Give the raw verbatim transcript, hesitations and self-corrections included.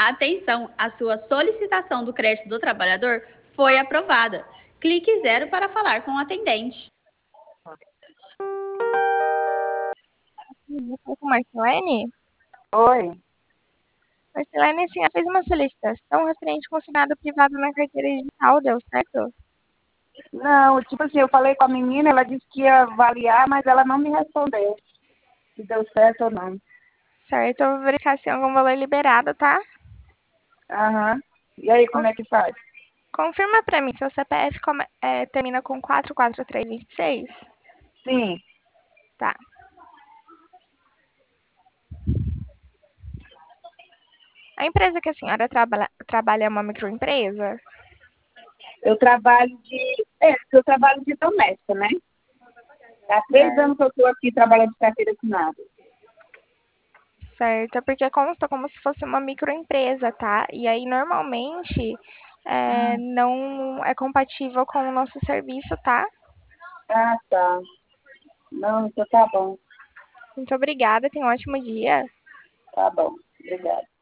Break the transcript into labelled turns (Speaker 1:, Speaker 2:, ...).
Speaker 1: Atenção, a sua solicitação do crédito do trabalhador foi aprovada. Clique zero para falar com o atendente.
Speaker 2: Com Marcelene?
Speaker 3: Oi.
Speaker 2: Marcelene, a senhora fez uma solicitação referente ao consignado privado na carteira digital, deu certo?
Speaker 3: Não, tipo assim, eu falei com a menina, ela disse que ia avaliar, mas ela não me respondeu se deu certo ou não.
Speaker 2: Certo, eu vou verificar se tem algum valor liberado, tá?
Speaker 3: Aham. E aí, como é que faz?
Speaker 2: Confirma pra mim, seu C P F come- é, termina com quatro quatro três dois seis?
Speaker 3: Sim,
Speaker 2: Tá. A empresa que a senhora trabalha, trabalha é uma microempresa?
Speaker 3: eu trabalho de. É, porque eu trabalho de doméstica, né? Há três
Speaker 2: Certo,
Speaker 3: anos que eu estou aqui trabalhando de carteira assinada.
Speaker 2: certo, é porque consta como se fosse uma microempresa, tá? E aí, normalmente, é, não é compatível com o nosso serviço, tá?
Speaker 3: Ah, tá. Não, então tá bom.
Speaker 2: Muito obrigada, tenha um ótimo dia.
Speaker 3: Tá bom. Obrigada.